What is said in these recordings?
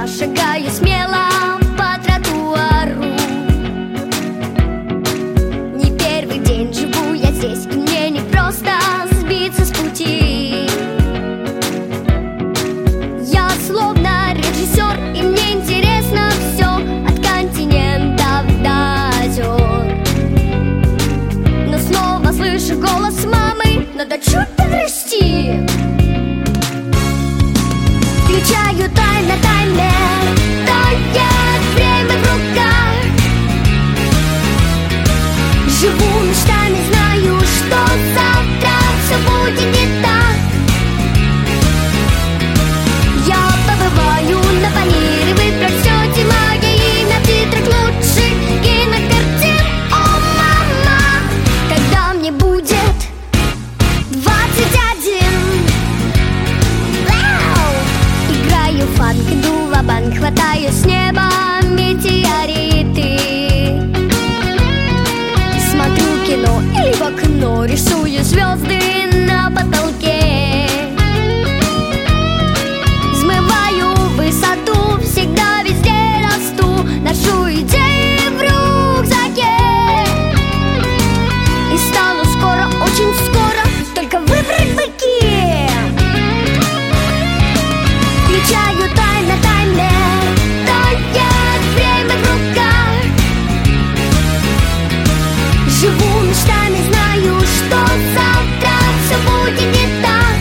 Я шагаю смело по тротуару. Не первый день живу я здесь, и мне не просто сбиться с пути. Я словно режиссер, и мне интересно все от континентов до озер. Но снова слышу голос мамы: надо чуть подрасти. Включаю таймер, тает время в руках. Живу мечтами, знаю, что завтра все будет не так. Я побываю на Памире, выправь все, Тимаге, имя в титрах лучших кинокартин. О, мама, когда мне будет 21. Играю фанк, иду ва-банк, хватаю с неба метеориты. Смотрю кино или в окно, рисую звезды на потолке. Взмываю высоту, всегда везде расту, ношу идеи в рюкзаке. И стану скоро, очень скоро, только выбрать быки. Включаю таймер, тает время в руках. Живу мечтами, знаю, что завтра все будет не так.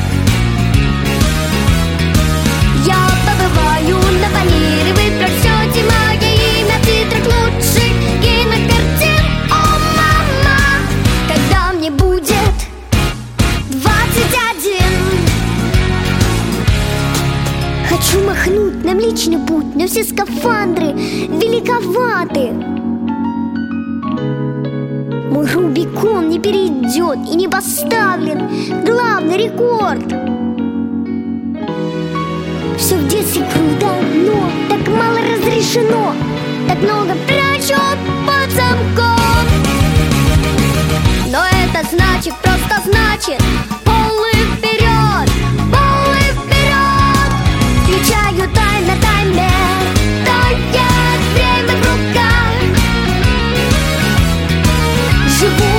Я побываю на Памире, выправь все, Тимаге, имя в титрах лучших кинокартин. О, мама, когда мне будет 21. Хочу махнуть на Млечный Путь, но все скафандры великоваты. Мой Рубикон не перейдет и не поставлен главный рекорд. Все в детстве круто, но так мало разрешено, так много прячут под замком. Но это значит, просто значит, полный вперед, полный вперед. Включаю таймер, тает время в руках. Живу